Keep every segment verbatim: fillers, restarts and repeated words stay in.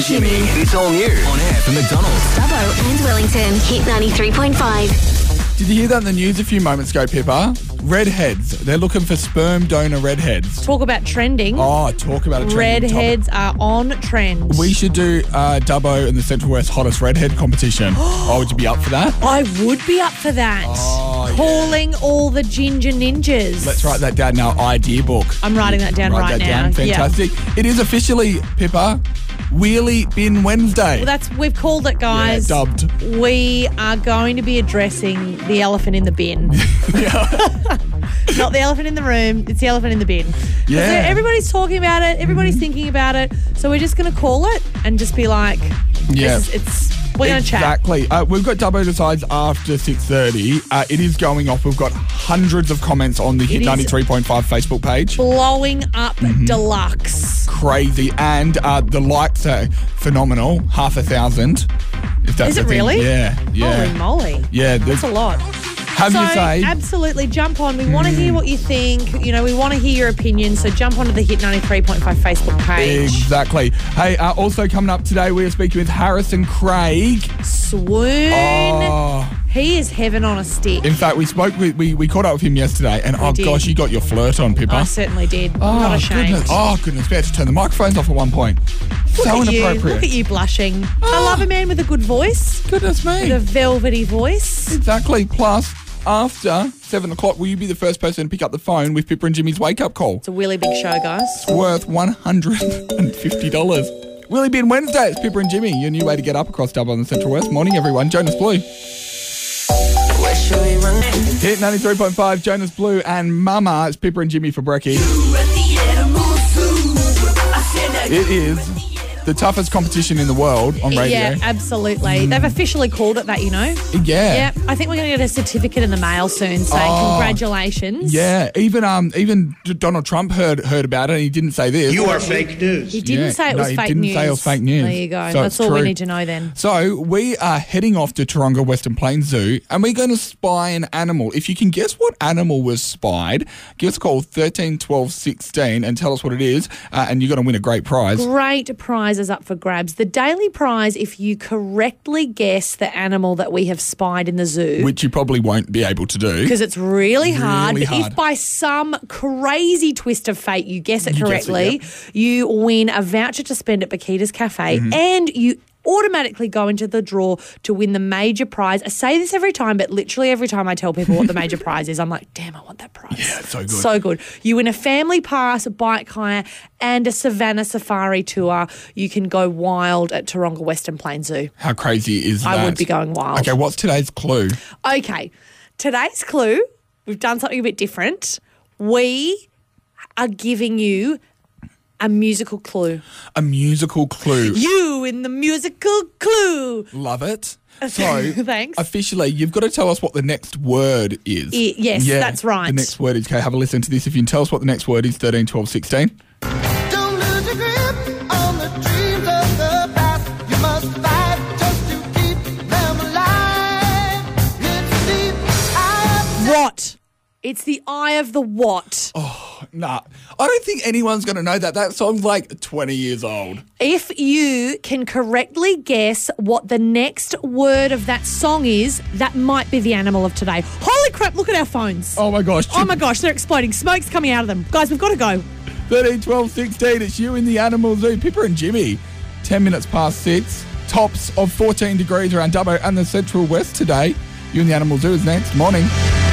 and Jimmy. It's all new on air from McDonald's. Dubbo and Wellington. Hit ninety-three point five. Did you hear that in the news a few moments ago, Pippa? Redheads. They're looking for sperm donor redheads. Talk about trending. Oh, talk about a trending Redheads topic. are on trend. We should do uh, Dubbo and the Central West hottest redhead competition. Oh, would you be up for that? I would be up for that. Oh, yeah. Calling all the ginger ninjas. Let's write that down in our idea book. I'm writing that down Write right that now. down. Fantastic. Yeah. It is officially, Pippa, Wheelie Bin Wednesday. Well, that's we've called it, guys. Yeah, dubbed. We are going to be addressing the elephant in the bin. Not the elephant in the room, it's the elephant in the bin. Yeah. Everybody's talking about it, everybody's mm-hmm. thinking about it, so we're just going to call it and just be like, yeah. this is, it's we're going to chat. Exactly. Uh, we've got Dubbo Decides after six thirty. Uh, it is going off. We've got hundreds of comments on the Hit ninety-three point five Facebook page. Blowing up mm-hmm. deluxe. Crazy. And uh, the likes are phenomenal. Half a thousand. If that's is it the thing. really? Yeah. yeah. Holy moly. Yeah. That's a lot. Have so you say? Absolutely, jump on. We want to hear what you think. You know, we want to hear your opinion. So jump onto the Hit ninety-three point five Facebook page. Exactly. Hey, uh, also coming up today, we are speaking with Harrison Craig. Swoon. Oh. He is heaven on a stick. In fact, we spoke with, we, we caught up with him yesterday, and we oh did. gosh, you got your flirt on, Pippa. I certainly did. Oh, I'm not ashamed. Goodness. Oh, goodness. We had to turn the microphones off at one point. Look so at inappropriate. You. Look at you blushing. Oh. I love a man with a good voice. Goodness me. With a velvety voice. Exactly. Plus, after seven o'clock, will you be the first person to pick up the phone with Pippa and Jimmy's wake-up call? It's a really big show, guys. It's worth one hundred fifty dollars. Willie Bin Wednesday. It's Pippa and Jimmy, your new way to get up across Dubbo on the Central West. Morning, everyone. Jonas Blue. Hit ninety-three point five, Jonas Blue and Mama. It's Pippa and Jimmy for brekkie. It is the toughest competition in the world on radio. Yeah, absolutely. Mm. They've officially called it that, you know. Yeah. Yeah. I think we're going to get a certificate in the mail soon saying oh, congratulations. Yeah. Even um even Donald Trump heard heard about it and he didn't say this. You are fake news. He didn't yeah. say it no, was he fake didn't news. say it was fake news. There you go. So That's all true. we need to know then. So we are heading off to Taronga Western Plains Zoo and we're going to spy an animal. If you can guess what animal was spied, give us a call thirteen twelve sixteen and tell us what it is uh, and you're going to win a great prize. Great prizes up for grabs. The daily prize if you correctly guess the animal that we have spied in the zoo. Which you probably won't be able to do. Because it's really hard. Really but hard. If by some crazy twist of fate you guess it You correctly, guess it, yep. you win a voucher to spend at Bakita's Cafe Mm-hmm. and you automatically go into the draw to win the major prize. I say this every time, but literally every time I tell people what the major prize is, I'm like, damn, I want that prize. Yeah, it's so good. So good. You win a family pass, a bike hire, and a savannah safari tour. You can go wild at Taronga Western Plains Zoo. How crazy is that? I would be going wild. Okay, what's today's clue? Okay, today's clue, we've done something a bit different. We are giving you a musical clue. A musical clue. You in the musical clue. Love it. So, thanks. Officially, you've got to tell us what the next word is. I, yes, yeah, that's right. The next word is, okay, have a listen to this. If you can tell us what the next word is, thirteen twelve sixteen. Don't lose your grip on the dreams of the past. You must fight just to keep them alive. It's deep. I What? It's the eye of the what? Oh, nah. I don't think anyone's going to know that. That song's like twenty years old. If you can correctly guess what the next word of that song is, that might be the animal of today. Holy crap, look at our phones. Oh, my gosh. Oh, my gosh, they're exploding. Smoke's coming out of them. Guys, we've got to go. thirteen twelve sixteen, it's you in the animal zoo. Pippa and Jimmy. ten minutes past six. Tops of fourteen degrees around Dubbo and the Central West today. You in the animal zoo is next. Morning.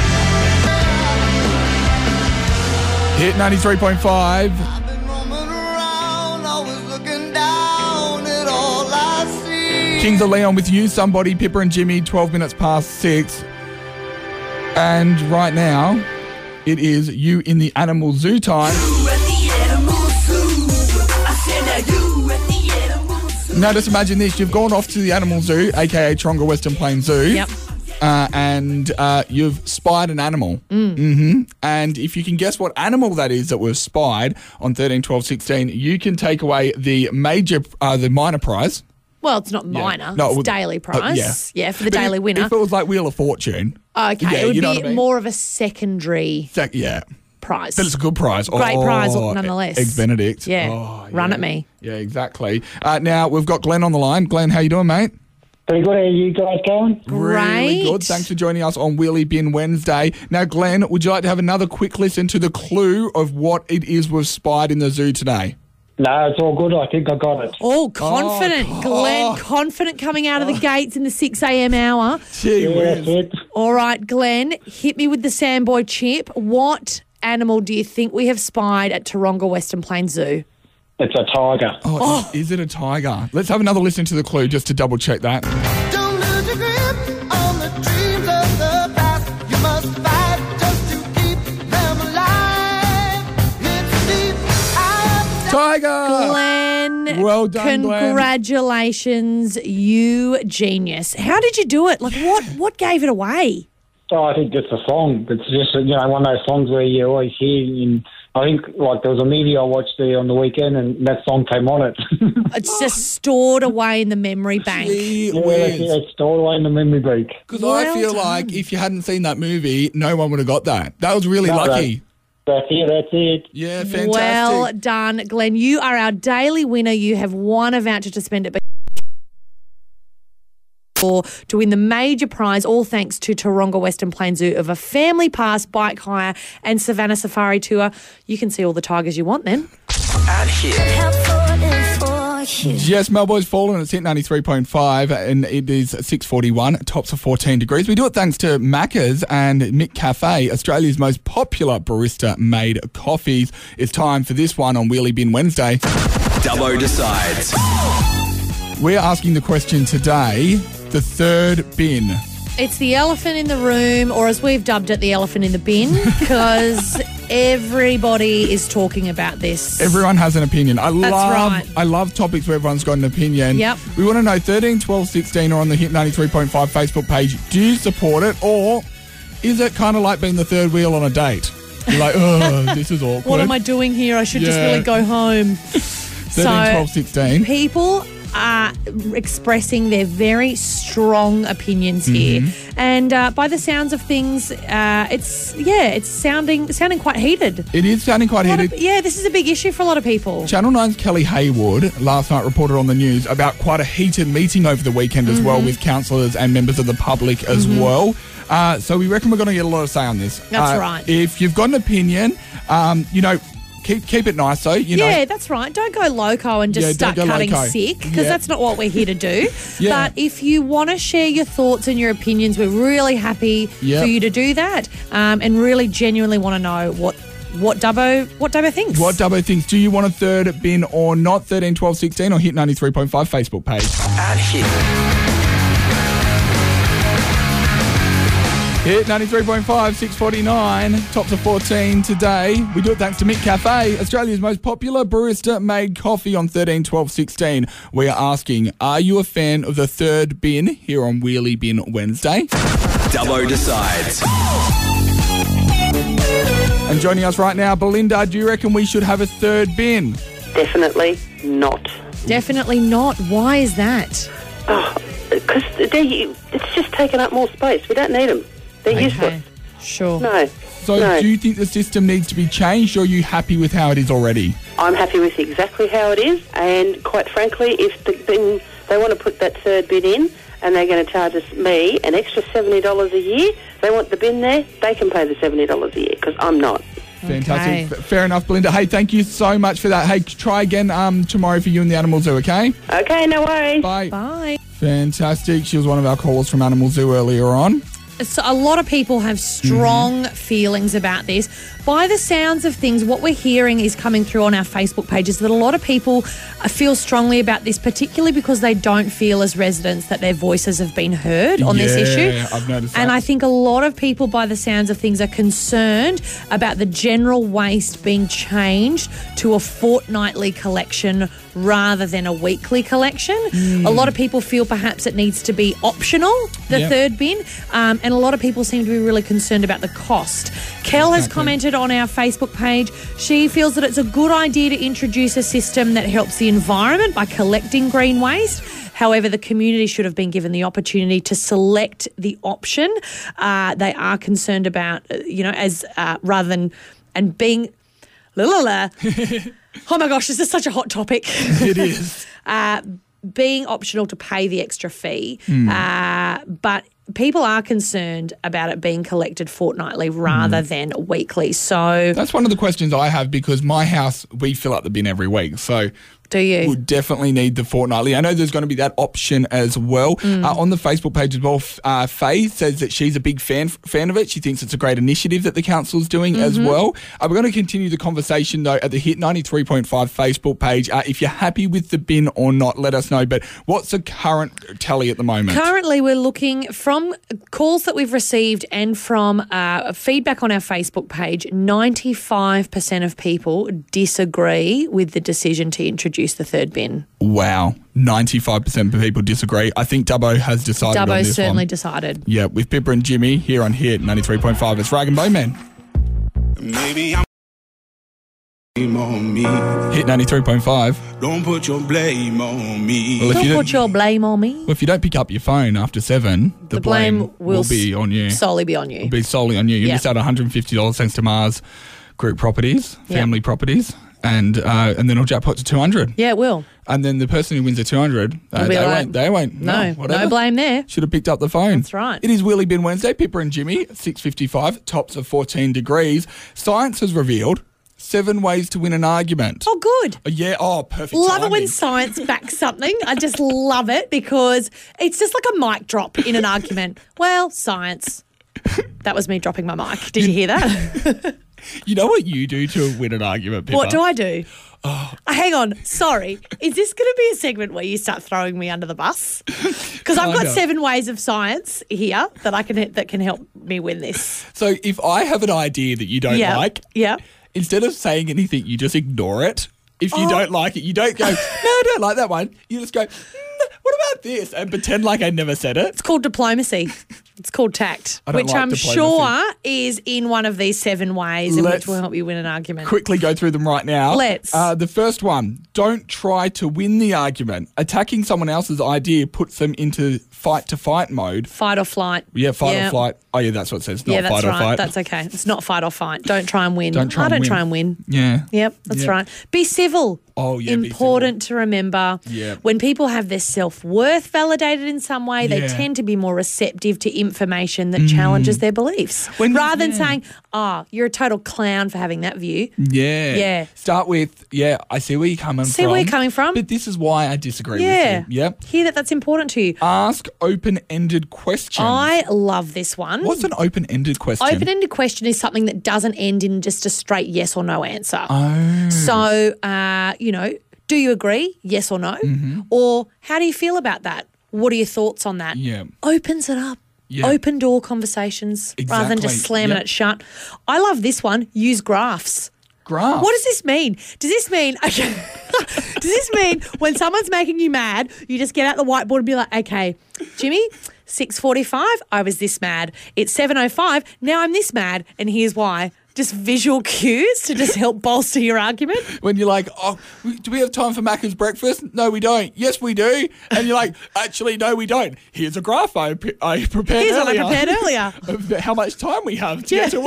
Hit ninety-three point five. I've been roaming around, always looking down at all I see. Kings of Leon with you, somebody, Pippa and Jimmy, twelve minutes past six. And right now, it is you in the animal zoo time. You at the animal zoo. I said now you at the animal zoo. Now just imagine this, you've gone off to the animal zoo, aka Taronga Western Plains Zoo. Yep. Uh, and uh, you've spied an animal. Mm. Mm-hmm. And if you can guess what animal that is that was spied on thirteen twelve sixteen, you can take away the major, uh, the minor prize. Well, it's not Yeah. minor. No, it it's would- daily prize. uh, yeah. yeah, for the But daily if, winner. If it was like Wheel of Fortune. Okay, yeah, it would you know be what I mean? more of a secondary. Sec- yeah. prize. But it's a good prize. Great oh, prize nonetheless. Eggs Benedict. Yeah. Oh, Run yeah. at me. Yeah, exactly. Uh, now, we've got Glenn on the line. Glenn, how you doing, mate? Pretty good. How are you guys going? Really Great. good. Thanks for joining us on Wheelie Bin Wednesday. Now, Glenn, would you like to have another quick listen to the clue of what it is we've spied in the zoo today? No, it's all good. I think I got it. Oh, confident. Oh, Glenn, oh. confident coming out of the gates in the six a.m. hour. Gee Yeah, whiz. that's it. All right, Glenn, hit me with the Sandboy chip. What animal do you think we have spied at Taronga Western Plains Zoo? It's a tiger. Oh, Is, is it a tiger? Let's have another listen to the clue just to double check that. Don't lose your grip on the dreams of the past. You must fight just to keep them alive. It's deep. I Tiger! Glenn, Well done, Glenn. congratulations, you genius. How did you do it? Like, what, what gave it away? Oh, I think it's a song. It's just, you know, one of those songs where you always hear. And I think, like, there was a movie I watched there on the weekend and that song came on it. It's just stored away in the memory bank. Gee Yeah, whiz. it's stored away in the memory bank. Because I Well feel done. like if you hadn't seen that movie, no one would have got that. That was really No, lucky. That's it, that's it. Yeah, fantastic. Well done, Glenn. You are our daily winner. You have won a voucher to spend at to win the major prize, all thanks to Taronga Western Plains Zoo, of a family pass, bike hire and savannah safari tour. You can see all the tigers you want then. At Hit. Yes, Melbourne's fallen. It's hit ninety-three point five and it is six forty-one. Tops of fourteen degrees. We do it thanks to Macca's and Mick Cafe, Australia's most popular barista-made coffees. It's time for this one on Wheelie Bin Wednesday. Dubbo decides. We're asking the question today, the third bin. It's the elephant in the room, or as we've dubbed it, the elephant in the bin, because everybody is talking about this. Everyone has an opinion. I love right. I love topics where everyone's got an opinion. Yep. We want to know thirteen, twelve, sixteen or on the Hit ninety-three point five Facebook page, do you support it or is it kind of like being the third wheel on a date? You're like, oh, this is awkward. What am I doing here? I should just Yeah. really go home. thirteen, twelve, sixteen People are expressing their very strong opinions here, Mm-hmm. and uh, by the sounds of things, uh, it's yeah, it's sounding sounding quite heated. It is sounding quite A lot heated. of- yeah, this is a big issue for a lot of people. Channel nine's Kelly Haywood last night reported on the news about quite a heated meeting over the weekend as well with councillors and members of the public as well. Uh, so we reckon we're going to get a lot of say on this. That's Uh, right. If you've got an opinion, um, you know, keep keep it nice though. You know, Yeah, that's right. Don't go loco and just Yeah, start don't go cutting loco. sick, because Yeah. that's not what we're here to do. Yeah. But if you want to share your thoughts and your opinions, we're really happy Yep. for you to do that, um, and really genuinely want to know what what Dubbo what Dubbo thinks. What Dubbo thinks? Do you want a third bin or not? thirteen, twelve, sixteen or Hit ninety-three point five Facebook page. At Hit. Hit ninety-three point five, six forty-nine. Tops of fourteen today. We do it thanks to Mick Cafe, Australia's most popular barista-made coffee on thirteen, twelve, sixteen. We are asking, are you a fan of the third bin here on Wheelie Bin Wednesday? Dubbo decides. And joining us right now, Belinda, do you reckon we should have a third bin? Definitely not. Definitely not. Why is that? Because it's just taken up more space. We don't need them. They're useless. Sure. No. So no. do you think the system needs to be changed or are you happy with how it is already? I'm happy with exactly how it is. And quite frankly, if the bin, they want to put that third bin in and they're going to charge us, me, an extra seventy dollars a year, they want the bin there, they can pay the seventy dollars a year because I'm not. Fantastic. Okay. F- Fair enough, Belinda. Hey, thank you so much for that. Hey, try again um, tomorrow for you and the Animal Zoo, okay? Okay, no worries. Bye. Bye. Fantastic. She was one of our callers from Animal Zoo earlier on. So a lot of people have strong feelings about this. By the sounds of things, what we're hearing is coming through on our Facebook pages that a lot of people uh, feel strongly about this, particularly because they don't feel as residents that their voices have been heard on this Yeah, issue. I've noticed And that. I think a lot of people, by the sounds of things, are concerned about the general waste being changed to a fortnightly collection rather than a weekly collection. A lot of people feel perhaps it needs to be optional, the Yep. third bin, um, and a lot of people seem to be really concerned about the cost. Kel has Exactly. commented on our Facebook page. She feels that it's a good idea to introduce a system that helps the environment by collecting green waste. However, the community should have been given the opportunity to select the option uh, they are concerned about, uh, you know, as uh, rather than and being, la la la. Oh my gosh, this is such a hot topic. It is. uh, being optional to pay the extra fee, Mm. uh, but people are concerned about it being collected fortnightly rather Mm. than weekly. So That's one of the questions I have because my house, we fill up the bin every week. So do you? we definitely need the fortnightly. I know there's going to be that option as well. Mm. Uh, on the Facebook page as well, F- uh, Faye says that she's a big fan fan of it. She thinks it's a great initiative that the council's doing as Mm-hmm. well. Uh, we're going to continue the conversation, though, at the Hit ninety-three point five Facebook page. Uh, if you're happy with the bin or not, let us know. But what's the current tally at the moment? Currently, we're looking from calls that we've received and from uh, feedback on our Facebook page, ninety-five percent of people disagree with the decision to introduce the third bin. Wow. ninety-five percent of people disagree. I think Dubbo has decided on Dubbo's this certainly one. decided. Yeah, with Pippa and Jimmy here on Hit ninety-three point five. It's Rag and Bowman. Maybe I'm on me. Hit ninety-three point five. Don't put your blame on me. Well, if Don't you put don't, your blame on me. well, if you don't pick up your phone after seven, the, The blame will be on you. Solely be on you. It'll be solely on you. You Yeah. missed out one hundred fifty dollars thanks to Mars Group Properties, Yeah. family properties, and uh, and then it'll jackpot to two hundred. Yeah, it will. And then the person who wins the two hundred, uh, It'll be they, like, won't, they won't. No, No, whatever. no blame there. Should have picked up the phone. That's right. It is Wheelie Bin Wednesday. Pippa and Jimmy, six fifty-five, tops of fourteen degrees. Science has revealed seven ways to win an argument. Oh, good. Oh, yeah. Oh, perfect. Love it timing. when science backs something. I just love it because it's just like a mic drop in an argument. Well, science. That was me dropping my mic. Did you hear that? You know what you do to win an argument, Pippa? What do I do? Oh. Hang on. Sorry. Is this going to be a segment where you start throwing me under the bus? Because I've got Kinda. seven ways of science here that I can that can help me win this. So if I have an idea that you don't Yeah. like, Yeah. instead of saying anything, you just ignore it. If you Oh. don't like it, you don't go, no, I don't like that one. You just go, mm, what about this? And pretend like I never said it. It's called diplomacy. It's called tact, I don't which like I'm diplomacy. sure is in one of these seven ways in Let's which will help you win an argument. Quickly go through them right now. Let's. Uh, the first one, don't try to win the argument. Attacking someone else's idea puts them into fight-to-fight mode. Fight or flight. Yeah, fight Yeah. or flight. Oh, yeah, that's what it says. Not Yeah, that's fight or right. fight. That's okay. It's not fight or fight. Don't try and win. Don't try I and don't win. try and win. Yeah. Yep, that's Yep. right. Be civil. Oh, yeah, be Important to remember. Yep. When people have their self-worth validated in some way, they Yeah. Mm. tend to be more receptive to information that challenges their beliefs. When- Rather than yeah. saying, oh, you're a total clown for having that view. Yeah. Yeah. Start with, yeah, I see where you're coming See from. where you're coming from. But this is why I disagree Yeah. with you. Yep. Hear that that's important to you. Ask open-ended questions. I love this one. What's an open-ended question? Open-ended question is something that doesn't end in just a straight yes or no answer. Oh. So, uh, you know, do you agree? Yes or no? Mm-hmm. Or how do you feel about that? What are your thoughts on that? Yeah. Opens it up. Yeah. Open door conversations rather than just Exactly. slamming Yep. it shut. I love this one. Use graphs. Graph. What does this mean? Does this mean okay, does this mean when someone's making you mad, you just get out the whiteboard and be like, okay, Jimmy, six forty-five, I was this mad. It's seven oh five, now I'm this mad, and here's why. Just visual cues to just help bolster your argument. When you're like, oh, we- do we have time for Macca's breakfast? No, we don't. Yes, we do. And you're like, actually, no, we don't. Here's a graph I, pre- I prepared Here's what I earlier. prepared earlier. Of how much time we have to get to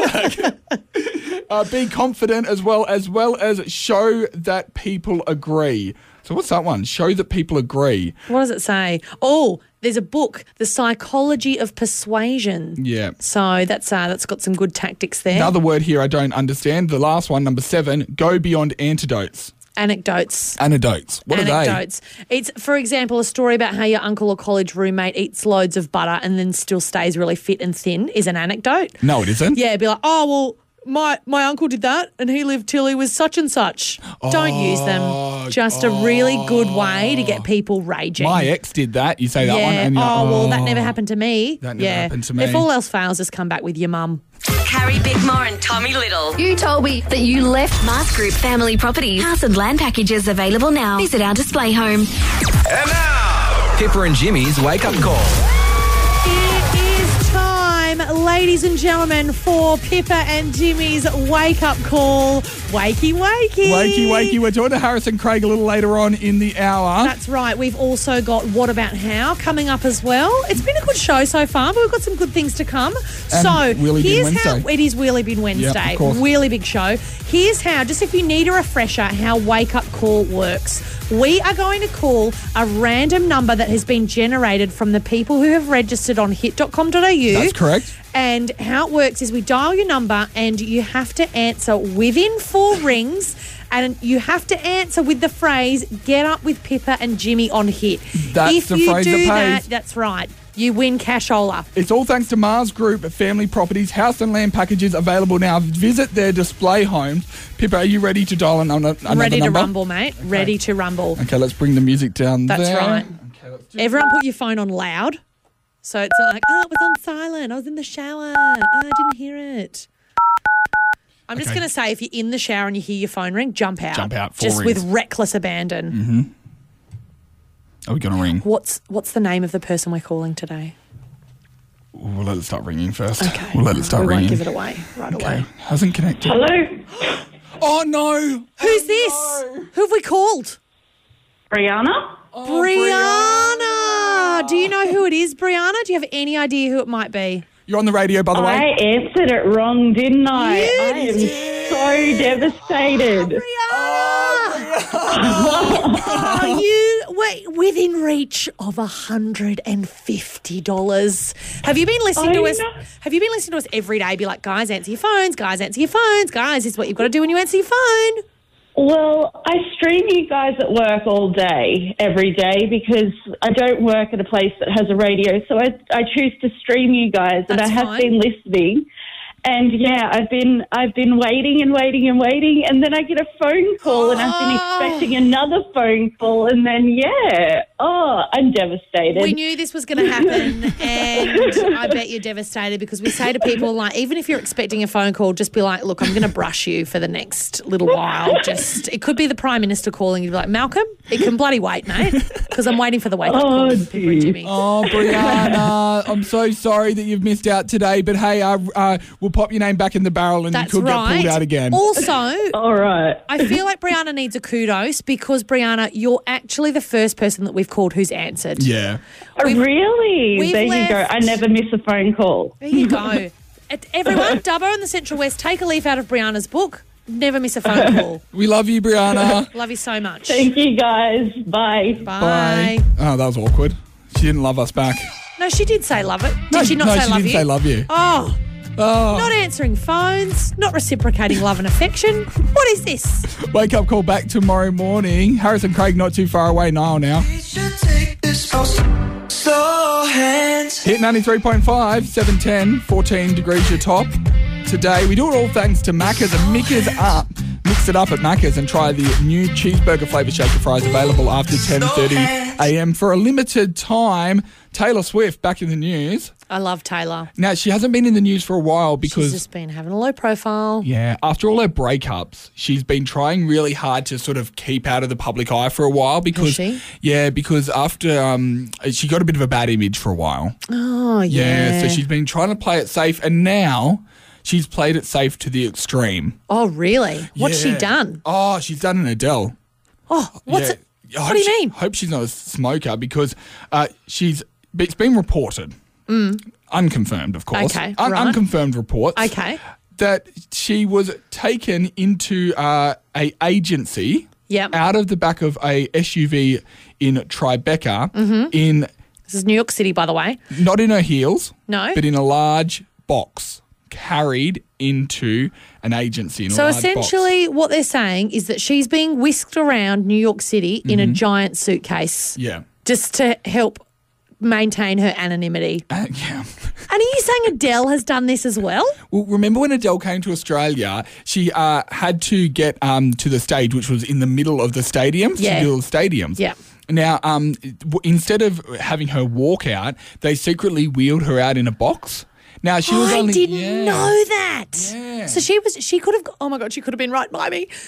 work. uh, be confident as well, as well as show that people agree. So what's that one? Show that people agree. What does it say? Oh, there's a book, The Psychology of Persuasion. Yeah. So that's uh, that's got some good tactics there. Another word here I don't understand. The last one, number seven, go beyond antidotes. Anecdotes. Anecdotes. What Anecdotes. It's, for example, a story about how your uncle or college roommate eats loads of butter and then still stays really fit and thin is an anecdote. are they? No, it isn't. Yeah, be like, oh, well, my, my uncle did that and he lived till he was such and such. Don't use them. Just a really good way to get people raging. My ex did that. You say that yeah. one. And oh, you're like, well, that never happened to me. That never yeah. happened to me. If all else fails, just come back with your mum. Carrie Bickmore and Tommy Little. You told me that you left. Mars Group Family Properties. House and land packages available now. Visit our display home. And now, Pippa and Jimmy's wake-up call. It is time ladies and gentlemen, for Pippa and Jimmy's wake-up call. Wakey, wakey. Wakey, wakey. We're talking to Harrison Craig a little later on in the hour. That's right. We've also got What About How coming up as well. It's been a good show so far, but we've got some good things to come. And so Wheelie Bin here's Wednesday. how it is. Wheelie Bin Wednesday. Yep, of course. Really big show. Here's how. Just if you need a refresher, how Wake Up Call works. We are going to call a random number that has been generated from the people who have registered on hit dot com dot a u. That's correct. And how it works is we dial your number and you have to answer within four rings, and you have to answer with the phrase, get up with Pippa and Jimmy on hit. That's if the you phrase do that that, pays. that's right. You win cashola. It's all thanks to Mars Group Family Properties, house and land packages available now. Visit their display homes. Pippa, are you ready to dial an- another number? Ready to rumble, mate. Ready to rumble. Okay, let's bring the music down That's there. right. Okay, let's do Everyone put your phone on loud. So it's not like, oh, it was on silent. I was in the shower. Oh, I didn't hear it. I'm just Okay. going to say, if you're in the shower and you hear your phone ring, jump out. Jump out, four Just rings. with reckless abandon. Mm-hmm. Are we going to ring? What's What's the name of the person we're calling today? We'll let it start ringing first. Okay. We'll let it start we ringing. won't give it away right Okay. away. Hasn't connected. Hello, Oh, no. Who's this? Who have we called? Brianna. Oh, Brianna. Do you know who it is, Brianna? Do you have any idea who it might be? You're on the radio, by the I way. answered it wrong, didn't I? You I am so devastated. Oh, you were within reach of a hundred and fifty dollars. Have you been listening to I us? know. Have you been listening to us every day? Be like, guys, answer your phones. Guys, answer your phones. Guys, this is what you've got to do when you answer your phone. Well, I stream you guys at work all day, every day, because I don't work at a place that has a radio, so I, I choose to stream you guys, and That's I have fine. been listening. And yeah, I've been I've been waiting and waiting and waiting, and then I get a phone call, and I've been Oh. expecting another phone call, and then yeah, oh, I'm devastated. We knew this was going to happen, and I bet you're devastated because we say to people, like, even if you're expecting a phone call, just be like, look, I'm going to brush you for the next little while. Just, it could be the Prime Minister calling you, be like, Malcolm, it can bloody wait, mate, because I'm waiting for the wake-up call Oh, from Pippa and Jimmy. Oh, Brianna, I'm so sorry that you've missed out today, but hey, uh, uh, we'll pop your name back in the barrel and That's you could right. get pulled out again. Also, all right. I feel like Brianna needs a kudos because, Brianna, you're actually the first person that we've called who's answered. Yeah. Oh, We've- really? we've There you go. left- I never miss a phone call. There you go. At- Everyone, Dubbo in the Central West, take a leaf out of Brianna's book. Never miss a phone call. We love you, Brianna. Love you so much. Thank you, guys. Bye. Bye. Oh, that was awkward. She didn't love us back. No, she did say love it. Did No, she not no, say she love didn't you? say love you. Oh, Oh. not answering phones, not reciprocating love and affection. What is this? Wake up call back tomorrow morning. Harrison Craig not too far away, Niall now. Hit ninety-three point five, seven ten, fourteen degrees your top. Today, we do it all thanks to Macca's and Micca's Up. Mix it up at Macca's and try the new cheeseburger flavour shaker fries available after ten thirty a m for a limited time. Taylor Swift back in the news. I love Taylor. Now, she hasn't been in the news for a while because... She's just been having a low profile. Yeah, after all her breakups, she's been trying really hard to sort of keep out of the public eye for a while because she? yeah, because after um she got a bit of a bad image for a while. Oh, Yeah, yeah. so she's been trying to play it safe and now she's played it safe to the extreme. Oh, really? What's she Yeah. done? Oh, she's done an Adele. Oh, what's Yeah. it? I What hope do you she- mean? Hope she's not a smoker because uh, she's it's been reported. Unconfirmed, of course. Mm. Okay, Un- right. Unconfirmed reports. Okay. That she was taken into uh, a agency Yep. out of the back of a S U V in Tribeca Mm-hmm. in This is New York City, by the way. not in her heels, No. but in a large box carried into an agency in a So large essentially, what they're saying is that she's being whisked around New York City in Mm-hmm. a giant suitcase box. Yeah. just to help maintain her anonymity. Uh, yeah. And are you saying Adele has done this as well? Well, remember when Adele came to Australia, she uh, had to get um, to the stage, which was in the middle of the stadiums, Yeah. the middle of stadiums. Yeah. Now, um, w- instead of having her walk out, they secretly wheeled her out in a box. Now she was I only didn't yeah. know that. Yeah. So she was. She could have. Oh my god, she could have been right by me.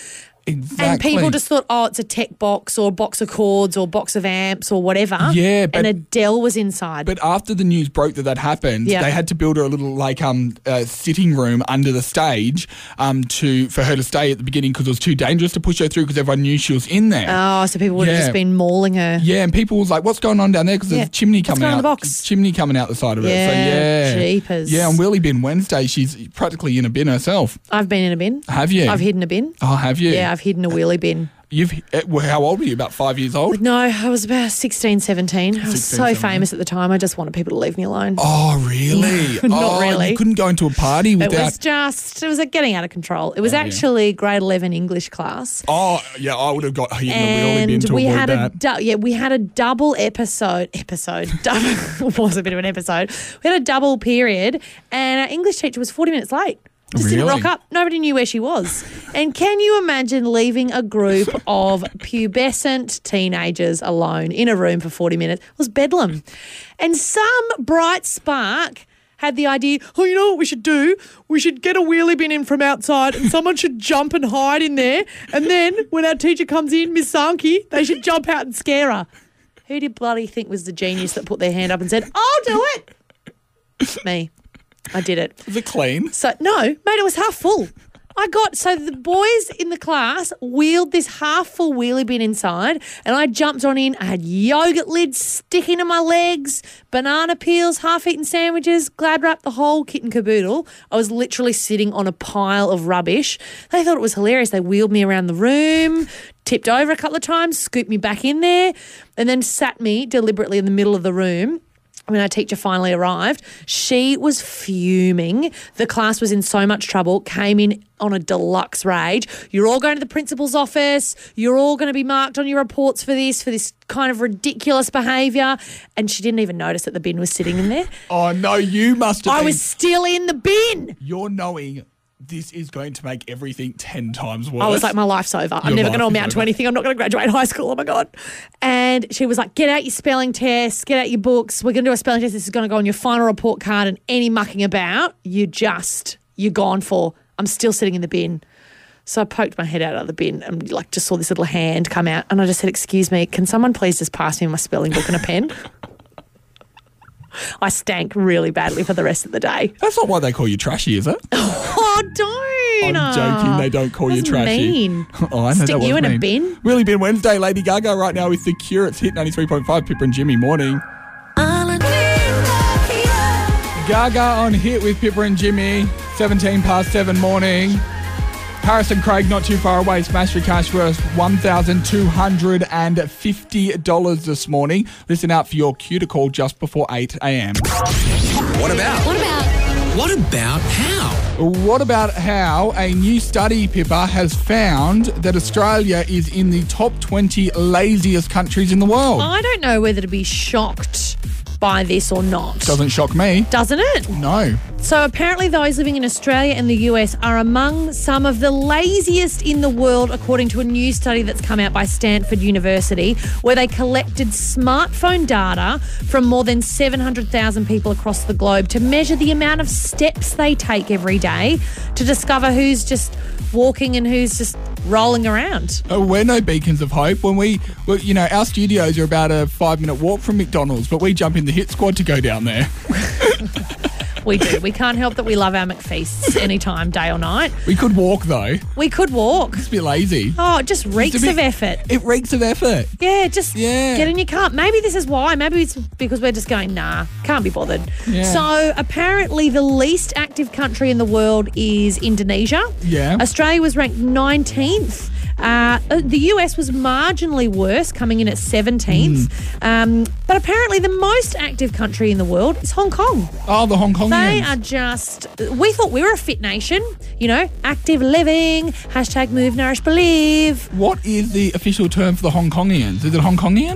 Exactly. And people just thought, oh, it's a tech box or a box of chords or a box of amps or whatever. Yeah, but- and Adele was inside. But after the news broke that that happened, Yeah. they had to build her a little like um uh, sitting room under the stage um to for her to stay at the beginning because it was too dangerous to push her through because everyone knew she was in there. oh, so people would have Yeah. just been mauling her. Yeah, and people was like, "What's going on down there?" Because Yeah. there's a chimney What's coming going on out. in the box? Chimney coming out the side of it. So Yeah, yeah, jeepers. Yeah, on Wheelie Bin Wednesday, she's practically in a bin herself. I've been in a bin. Have you? I've hidden a bin. Oh, have you? Yeah, I've hidden a wheelie bin. You've. uh, well, How old were you? About five years old. No, I was about sixteen, seventeen. I was sixteen, so seventeen. famous at the time. I just wanted people to leave me alone. Oh, really? Not oh, really. You couldn't go into a party It without. was just, it was like getting out of control. It was Oh, yeah. actually grade eleven English class. Oh, yeah. I would have got hidden a wheelie bin And to we avoid had that. a du- yeah we had a double episode episode double was a bit of an episode. We had a double period, and our English teacher was forty minutes late. Just didn't Really? rock up. Nobody knew where she was. And can you imagine leaving a group of pubescent teenagers alone in a room for forty minutes? It was bedlam. And some bright spark had the idea, oh, you know what we should do? We should get a wheelie bin in from outside and someone should jump and hide in there. And then when our teacher comes in, Miss Sankey, they should jump out and scare her. Who did bloody think was the genius that put their hand up and said, I'll do it? Me. I did it. Was it clean? So, no, mate, it was half full. I got, so the boys in the class wheeled this half full wheelie bin inside and I jumped on in. I had yogurt lids sticking to my legs, banana peels, half-eaten sandwiches, Glad wrap, the whole kit and caboodle. I was literally sitting on a pile of rubbish. They thought it was hilarious. They wheeled me around the room, tipped over a couple of times, scooped me back in there, and then sat me deliberately in the middle of the room. When our teacher finally arrived, she was fuming. The class was in so much trouble, came in on a deluxe rage. You're all going to the principal's office. You're all going to be marked on your reports for this, for this kind of ridiculous behaviour. And she didn't even notice that the bin was sitting in there. Oh, no, you must have I been. was still in the bin. You're knowing this is going to make everything ten times worse. I was like, my life's over. I'm Your never life going to is amount to over. anything. I'm not going to graduate high school. Oh, my God. And she was like, get out your spelling test, get out your books. We're going to do a spelling test. This is going to go on your final report card, and any mucking about, you just, you're gone for. I'm still sitting in the bin. So I poked my head out of the bin and like just saw this little hand come out, and I just said, excuse me, can someone please just pass me my spelling book and a pen? I stank really badly for the rest of the day. That's not why they call you trashy, is it? Oh, don't. I'm joking. They don't call you That's trashy. mean. Oh, I know Stick that was you in a mean. bin? Wheelie Bin Wednesday, Lady Gaga right now with The Cure. It's hit ninety-three point five, Pippa and Jimmy. Morning. Gaga on Hit with Pippa and Jimmy. seventeen past seven morning. Harrison Craig not too far away. Smash your cash worth one thousand two hundred fifty dollars this morning. Listen out for your cue to call just before eight a.m. What about? What about? What about how? What about how a new study, Pippa, has found that Australia is in the top twenty laziest countries in the world? I don't know whether to be shocked by this or not. Doesn't shock me. Doesn't it? No. So apparently those living in Australia and the U S are among some of the laziest in the world, according to a new study that's come out by Stanford University, where they collected smartphone data from more than seven hundred thousand people across the globe to measure the amount of steps they take every day to discover who's just walking and who's just rolling around. Uh, We're no beacons of hope. When we, well, you know, our studios are about a five-minute walk from McDonald's, but we jump in the hit squad to go down there. We do. We can't help that we love our McFeasts anytime, day or night. We could walk, though. We could walk. It's a bit lazy. Oh, it just reeks It's a bit- of effort. It reeks of effort. Yeah, just Yeah. get in your car. Maybe this is why. Maybe it's because we're just going, nah, can't be bothered. Yeah. So apparently the least active country in the world is Indonesia. Yeah. Australia was ranked nineteenth. Uh, the U S was marginally worse, coming in at seventeenth. Um, but apparently the most active country in the world is Hong Kong. Oh, the Hong Kongians. They are just, we thought we were a fit nation, you know, active living, hashtag move, nourish, believe. What is the official term for the Hong Kongians? Is it Hong Kongian?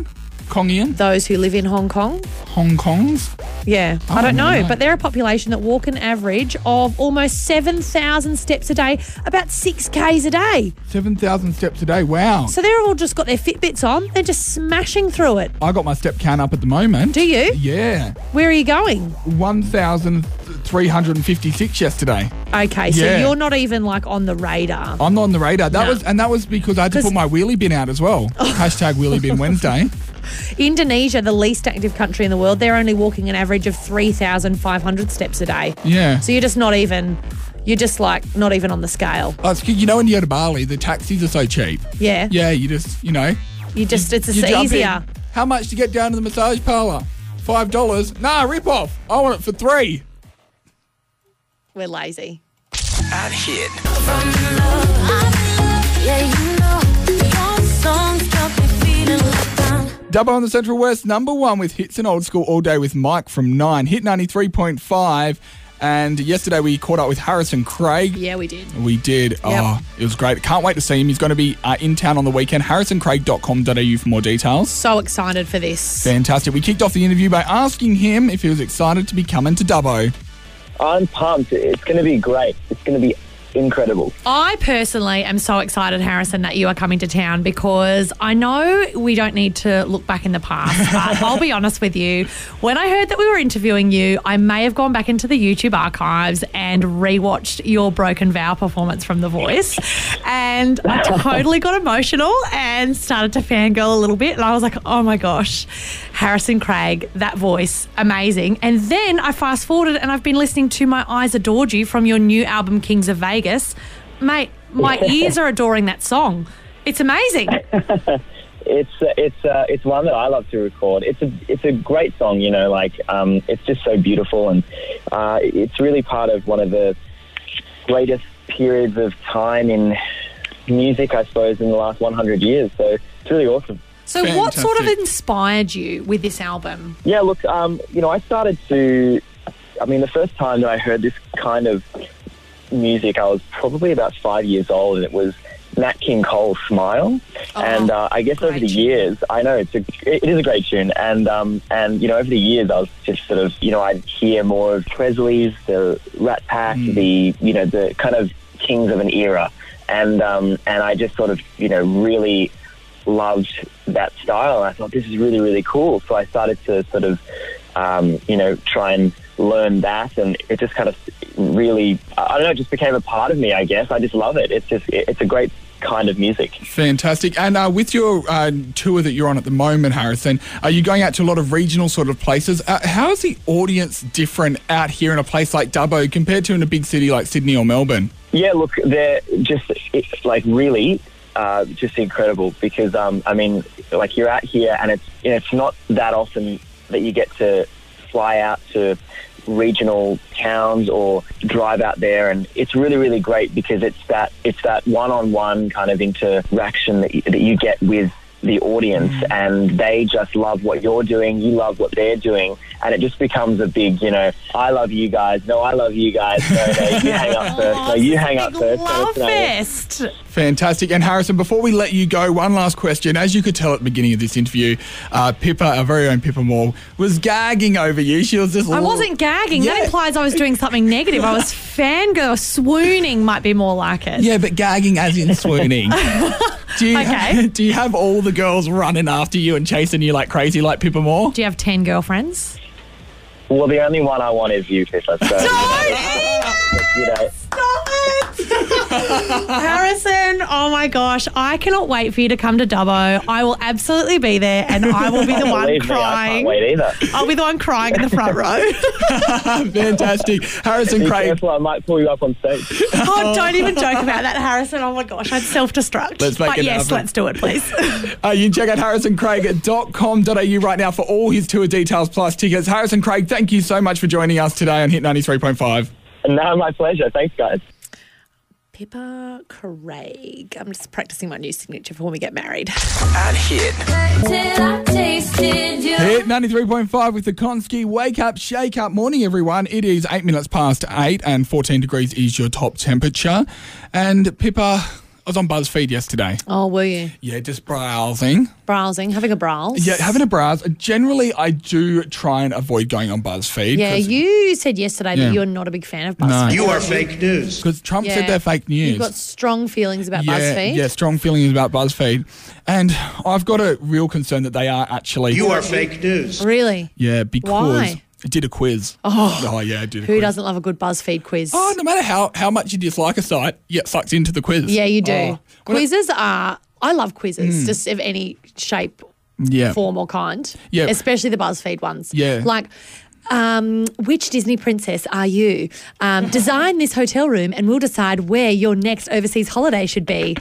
Kongian? Those who live in Hong Kong. Hong Kongs? Yeah, Oh, I don't know, right. but they're a population that walk an average of almost seven thousand steps a day, about six kays a day. seven thousand steps a day. Wow. So they're all just got their Fitbits on. They're just smashing through it. I got my step count up at the moment. Do you? Yeah. Where are you going? one thousand three hundred fifty-six yesterday. Okay, so Yeah. you're not even like on the radar. I'm not on the radar. That No. was, and that was because I had to 'Cause- put my wheelie bin out as well. Hashtag wheelie bin Wednesday. Indonesia, the least active country in the world, they're only walking an average of three thousand five hundred steps a day. Yeah. So you're just not even, you're just like not even on the scale. Oh, it's, you know, when you go to Bali, the taxis are so cheap. Yeah. Yeah, you just, you know. You just, it's you just jump easier. in. How much to get down to the massage parlour? Five dollars? Nah, rip off. I want it for three. We're lazy. At Hit. Dubbo on the Central West, number one with hits and old school all day with Mike from nine. Hit ninety-three point five. And yesterday we caught up with Harrison Craig. Yeah, we did. We did. Oh, it was great. Can't wait to see him. He's going to be uh, in town on the weekend. harrison craig dot com dot a u for more details. So excited for this. Fantastic. We kicked off the interview by asking him if he was excited to be coming to Dubbo. I'm pumped. It's going to be great. It's going to be incredible. I personally am so excited, Harrison, that you are coming to town because I know we don't need to look back in the past, but I'll be honest with you. When I heard that we were interviewing you, I may have gone back into the YouTube archives and rewatched your Broken Vow performance from The Voice. And I totally got emotional and started to fangirl a little bit. And I was like, oh my gosh, Harrison Craig, that voice, amazing. And then I fast forwarded and I've been listening to My Eyes Adored You from your new album, Kings of Vegas. Mate, my ears are adoring that song. It's amazing. It's uh, it's uh, it's one that I love to record. It's a it's a great song, you know. Like um, it's just so beautiful, and uh, it's really part of one of the greatest periods of time in music, I suppose, in the last one hundred years. So it's really awesome. So what sort of inspired you with this album? Yeah, look, um, you know, I started to. I mean, the first time that I heard this kind of music, I was probably about five years old, and it was Nat King Cole's Smile. Oh, and uh, I guess over the years, I know it's a, it is a great tune, and um, and you know, over the years, I was just sort of, you know, I'd hear more of Presley's, the Rat Pack, Mm. the, you know, the kind of kings of an era, and um, and I just sort of, you know, really loved that style, and I thought this is really, really cool. So I started to sort of, um, you know, try and learn that, and it just kind of really, I don't know, it just became a part of me, I guess. I just love it. It's just, it's a great kind of music. Fantastic. And uh, with your uh, tour that you're on at the moment, Harrison, are you going out to a lot of regional sort of places? Uh, how is the audience different out here in a place like Dubbo compared to in a big city like Sydney or Melbourne? Yeah, look, they're just, it's like really uh, just incredible because, um, I mean, like you're out here and it's, you know, it's not that often that you get to fly out to regional towns or drive out there, and it's really, really great because it's that it's that one-on-one kind of interaction that you, that you get with the audience, mm. and they just love what you're doing, you love what they're doing, and it just becomes a big, you know, I love you guys, no, I love you guys, no, no, you hang up first, no, you hang up first. Love no, fest. Fantastic. And Harrison, before we let you go, one last question. As you could tell at the beginning of this interview, uh, Pippa, our very own Pippa Moore, was gagging over you. She was just... I wasn't gagging. Yeah. That implies I was doing something negative. I was fangirl. Swooning might be more like it. Yeah, but gagging as in swooning. Do you, Okay. do you have all the girls running after you and chasing you like crazy like Pippa Moore? Do you have ten girlfriends? Well, the only one I want is you, Pippa. So, you know, Stop it! Harrison, oh my gosh, I cannot wait for you to come to Dubbo. I will absolutely be there, and I will be the one believe me, I crying. can't wait either. I'll be the one crying in the front row. Fantastic. Harrison Be Craig. careful, I might pull you up on stage. Oh, don't even joke about that, Harrison. Oh my gosh, I'd self-destruct. Let's make but it yes, happen. let's do it, please. Uh, you can check out harrison craig dot com dot a u right now for all his tour details plus tickets. Harrison Craig, thank you so much for joining us today on Hit ninety-three point five. No, my pleasure. Thanks, guys. Pippa Craig. I'm just practicing my new signature for when we get married. At Hit. Hit ninety-three point five with the Konski. Wake up, shake up. Morning, everyone. It is eight minutes past eight and fourteen degrees is your top temperature. And Pippa, I was on BuzzFeed yesterday. Oh, were you? Yeah, just browsing. Browsing, having a browse. Yeah, having a browse. Generally, I do try and avoid going on BuzzFeed. Yeah, 'cause- you said yesterday Yeah. that you're not a big fan of No. BuzzFeed. You are fake news. Because Trump Yeah. said they're fake news. You've got strong feelings about yeah, BuzzFeed. Yeah, strong feelings about BuzzFeed. And I've got a real concern that they are actually... You are fake news. Really? Yeah, because... Why? I did a quiz. Oh. yeah, I did a Who quiz. doesn't love a good BuzzFeed quiz? Oh, no matter how, how much you dislike a site, you get sucked into the quiz. Yeah, you do. Oh. Well, Quizzes are... I love quizzes, Mm. just of any shape, Yeah. form or kind. Yeah. Especially the BuzzFeed ones. Yeah. Like... Um, which Disney princess are you? Um, design this hotel room and we'll decide where your next overseas holiday should be.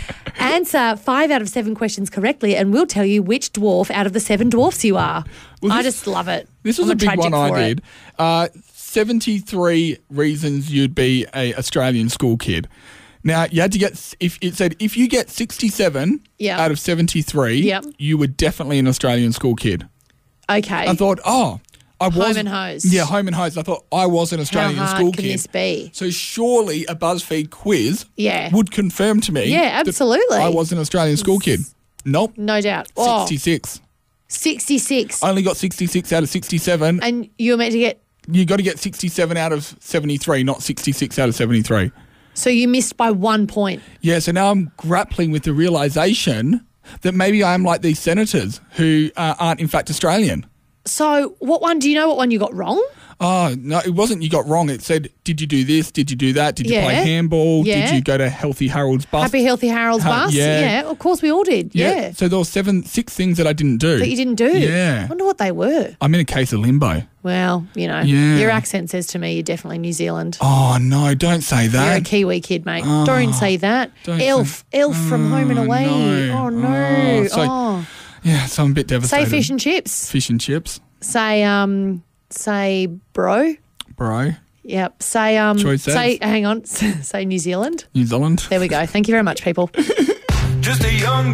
Answer five out of seven questions correctly and we'll tell you which dwarf out of the seven dwarfs you are. Well, I this- just love it. This was I'm a big tragic one I for it. did. Uh, seventy-three reasons you'd be a Australian school kid. Now, you had to get, if it said, if you get sixty-seven Yep. out of seventy-three, Yep. you were definitely an Australian school kid. Okay. I thought, oh, I was. Home and hose. Yeah, home and hose. I thought I was an Australian How hard school can kid. this be? So surely a BuzzFeed quiz Yeah. would confirm to me Yeah, that absolutely. I was an Australian school kid. Nope. No doubt. Oh, sixty-six. sixty-six. I only got sixty-six out of sixty-seven. And you were meant to get, You got to get sixty-seven out of seventy-three, not sixty-six out of seventy-three. so you missed by one point. Yeah, so now I'm grappling with the realisation that maybe I am like these senators who uh, aren't in fact Australian. So what one, do you know what one you got wrong? Oh, no, it wasn't you got wrong. It said, did you do this? Did you do that? Did you Yeah. play handball? Yeah. Did you go to Healthy Harold's bus? Happy Healthy Harold's Ha- bus? yeah. of course we all did. Yeah. So there were seven, six things that I didn't do. That you didn't do? Yeah. I wonder what they were. I'm in a case of limbo. Well, you know, Yeah. your accent says to me you're definitely New Zealand. Oh, no, don't say You're a that. Kiwi kid, mate. Oh, don't say that. don't Elf. Elf from Home and Away. no. Oh, no. Oh, so- oh. Yeah, so I'm a bit Say devastated. fish and chips. Fish and chips, Say, um, say bro. bro. Yep. Say, um, Choice say, says. hang on. Say New Zealand. New Zealand. There we go. Thank you very much, people. Just a young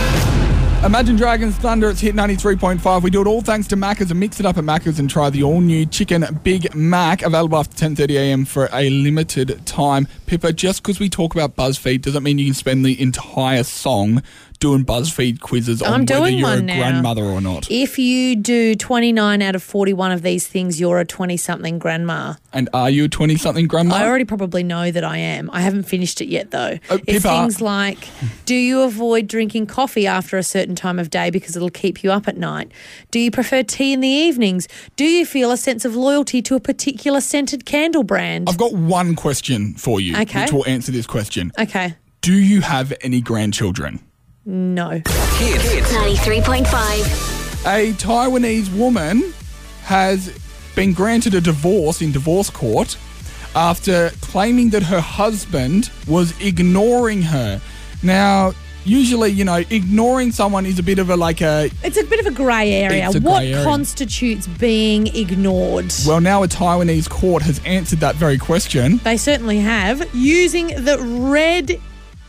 guy. Imagine Dragons Thunder, it's hit ninety-three point five. We do it all thanks to Macca's and mix it up at Macca's and try the all-new Chicken Big Mac, available after ten thirty a m for a limited time. Pippa, just because we talk about BuzzFeed doesn't mean you can spend the entire song doing BuzzFeed quizzes on I'm whether doing you're a one now. grandmother or not. If you do twenty-nine out of forty-one of these things, you're a twenty-something grandma. And are you a twenty-something grandma? I already probably know that I am. I haven't finished it yet, though. Oh, it's Pippa. things like, do you avoid drinking coffee after a certain time of day because it'll keep you up at night? Do you prefer tea in the evenings? Do you feel a sense of loyalty to a particular scented candle brand? I've got one question for you, Okay. which will answer this question. Okay. Do you have any grandchildren? No. Hit. ninety-three point five. A Taiwanese woman has been granted a divorce in divorce court after claiming that her husband was ignoring her. Now, usually, you know, ignoring someone is a bit of a like a... It's a bit of a grey area. It's a What grey area. constitutes being ignored? Well, now a Taiwanese court has answered that very question. They certainly have, using the red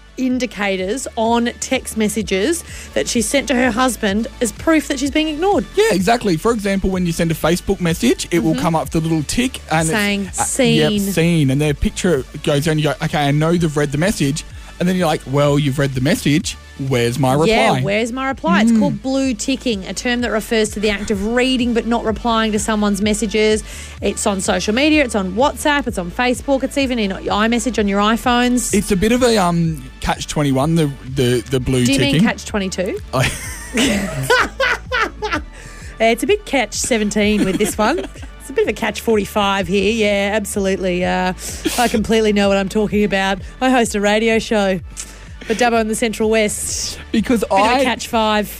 indicators on text messages that she sent to her husband as proof that she's being ignored. Yeah, exactly. For example, when you send a Facebook message, it will come up with a little tick and Saying, it's, uh, "Seen." Yep, seen. And their picture goes down. You go, okay, I know they've read the message. And then you're like, well, you've read the message. Where's my reply? Yeah, where's my reply? It's called blue ticking, a term that refers to the act of reading but not replying to someone's messages. It's on social media, it's on WhatsApp, it's on Facebook, it's even in iMessage on your iPhones. It's a bit of a um, catch twenty-one, the, the, the blue Do you ticking. mean catch twenty-two? I- It's a bit catch seventeen with this one. It's a bit of a catch forty-five here. Yeah, absolutely. Uh, I completely know what I'm talking about. I host a radio show for Dubbo in the Central West. because Bit of I a catch five.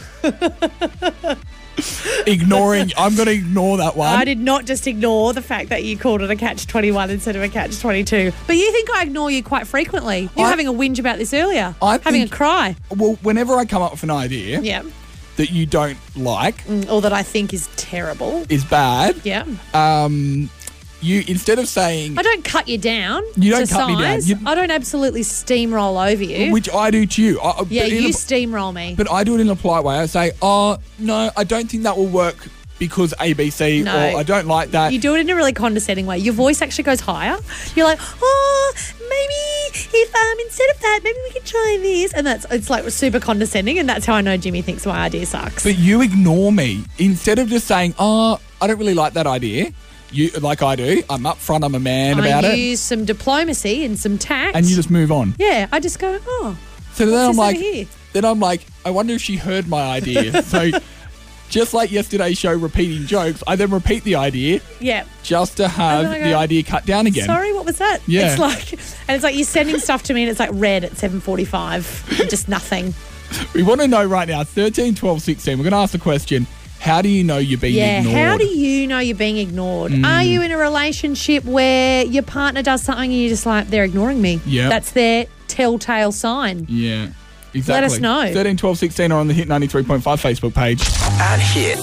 ignoring, I'm going to ignore that one. I did not just ignore the fact that you called it a catch twenty-one instead of a catch twenty-two. But you think I ignore you quite frequently. You were I- having a whinge about this earlier. I having think- a cry. Well, whenever I come up with an idea Yeah. that you don't like, Mm, or that I think is terrible. is bad, Yeah. um, you instead of saying, I don't cut you down. You don't to cut me down. size. You- I don't absolutely steamroll over you. which I do to you. I, yeah, but in you a- steamroll me. But I do it in a polite way. I say, oh, no, I don't think that will work because A B C, No. or I don't like that. You do it in a really condescending way. Your voice actually goes higher. You're like, oh, maybe if um instead of that, maybe we could try this. And that's it's like super condescending, and that's how I know Jimmy thinks my idea sucks. But you ignore me. Instead of just saying, oh, I don't really like that idea, you like I do, I'm up front, I'm a man about I it. use some diplomacy and some tact. And you just move on. Yeah, I just go, oh. So then what's I'm this like, over here? then I'm like, I wonder if she heard my idea. So just like yesterday's show repeating jokes, I then repeat the idea Yeah. just to have And then I the go, idea cut down again. Sorry, what was that? Yeah. It's like, and it's like you're sending stuff to me and it's like red at seven forty-five and just nothing. We want to know right now, thirteen, twelve, sixteen, we're going to ask the question, how do you know you're being Yeah, ignored? how do you know you're being ignored? Mm. Are you in a relationship where your partner does something and you're just like, they're ignoring me? Yep. That's their telltale sign. Yeah, exactly. Let us know. thirteen, twelve, sixteen or on the Hit ninety-three point five Facebook page. At Hit.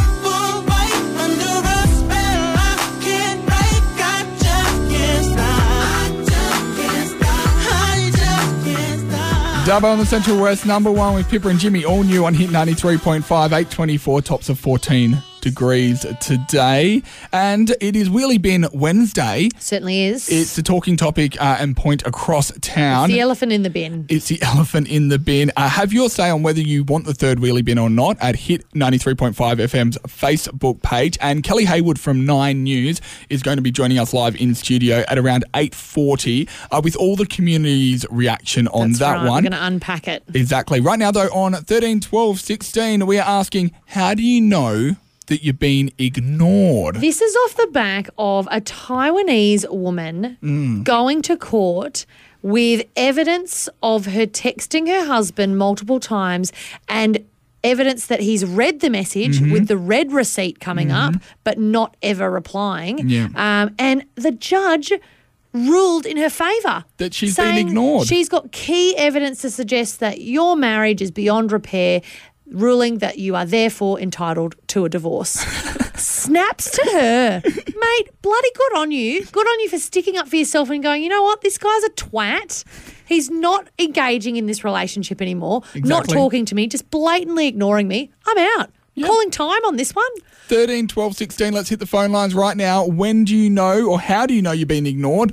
Dubbo on the Central West, number one with Pippa and Jimmy, all new on Hit ninety-three point five, eight twenty-four, tops of fourteen degrees today. And it is Wheelie Bin Wednesday. Certainly is. It's the talking topic uh, and point across town. It's the elephant in the bin. It's the elephant in the bin. Uh, have your say on whether you want the third wheelie bin or not at Hit ninety-three point five F M's Facebook page. And Kelly Haywood from Nine News is going to be joining us live in studio at around eight forty uh, with all the community's reaction on That's that right. one. We're going to unpack it. Exactly. Right now, though, on thirteen, twelve, sixteen, we are asking, how do you know that you're being ignored? This is off the back of a Taiwanese woman Mm. going to court with evidence of her texting her husband multiple times and evidence that he's read the message Mhm. with the red receipt coming Mhm. up but not ever replying. Yeah. Um, and the judge ruled in her favour. That she's been saying ignored. She's got key evidence to suggest that your marriage is beyond repair, ruling that you are therefore entitled to a divorce. Snaps to her. Mate, bloody good on you. Good on you for sticking up for yourself and going, you know what, this guy's a twat. He's not engaging in this relationship anymore, not Exactly. talking to me, just blatantly ignoring me. I'm out. Calling time on this one. thirteen, twelve, sixteen, let's hit the phone lines right now. When do you know or how do you know you're being ignored?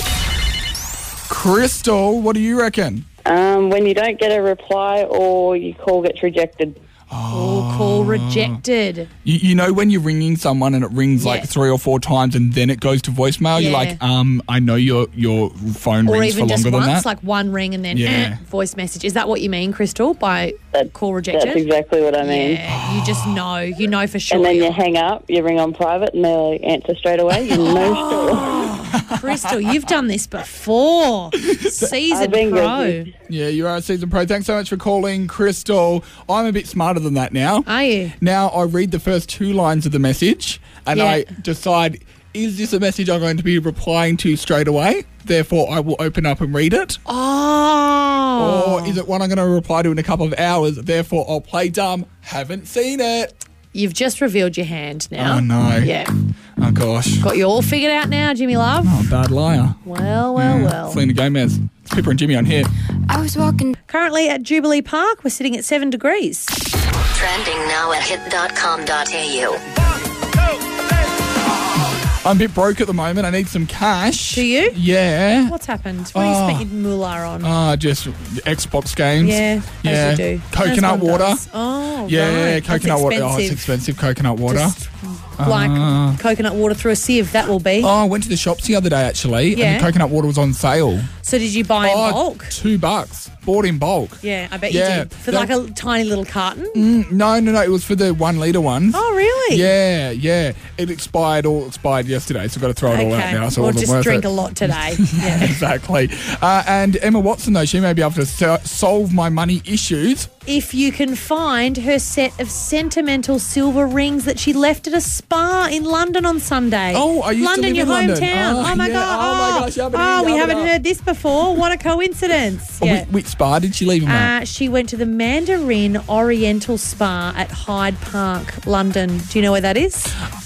Crystal, what do you reckon? Um, when you don't get a reply or your call gets rejected. Oh, call rejected. You, you know when you're ringing someone and it rings like Yeah. three or four times and then it goes to voicemail, you're Yeah. like, um, I know your your phone Or rings for even just longer than once, that. like one ring and then Yeah. eh, voice message. Is that what you mean, Crystal, by call rejected? That's exactly what I mean. Yeah, you just know. You know for sure. And then you hang up, you ring on private, and they'll answer straight away. You know still. Crystal, you've done this before. Seasoned been pro. guilty. Yeah, you are a season pro. Thanks so much for calling, Crystal. I'm a bit smarter than that now. Are you? Now I read the first two lines of the message and Yeah. I decide, is this a message I'm going to be replying to straight away? Therefore, I will open up and read it. Oh. Or is it one I'm going to reply to in a couple of hours? Therefore, I'll play dumb. Haven't seen it. You've just revealed your hand now. Oh, no. Yeah. Oh, gosh. Got you all figured out now, Jimmy Love. Oh, bad liar. Well, well, well. Selena Gomez. It's Pippa and Jimmy on here. I was walking. Currently at Jubilee Park, we're sitting at seven degrees. Trending now at hit dot com dot a u. I'm a bit broke at the moment. I need some cash. Do you? Yeah. What's happened? What do you Oh. spent your moolah on? Ah, just Xbox games. Yeah, yeah. as you do. Coconut As one water. does. Oh, Yeah, right. coconut That's water. Oh, it's expensive. expensive. Coconut water. Just like Ah. coconut water through a sieve, that will be. Oh, I went to the shops the other day actually, Yeah. and the coconut water was on sale. So did you buy in Oh, bulk? Two bucks. Bought in bulk. Yeah, I bet Yeah. you did. For That- like a tiny little carton? Mm, no, no, no. It was for the one litre ones. Oh, really? Yeah, yeah. It expired. All expired yesterday, so I've got to throw it all out now. So Or it wasn't just worth drink it. a lot today. Yeah. Exactly. Uh, and Emma Watson, though, she may be able to so- solve my money issues. If you can find her set of sentimental silver rings that she left at a spa in London on Sunday. Oh, I used to London, live your in London. hometown. Oh, Oh, my yeah. God. Oh, my gosh, yubbity, Oh, we yubba haven't dub. heard this before. What a coincidence. Oh, Yeah. which, which spa did she leave him at? Uh, she went to the Mandarin Oriental Spa at Hyde Park, London. Do you know where that is?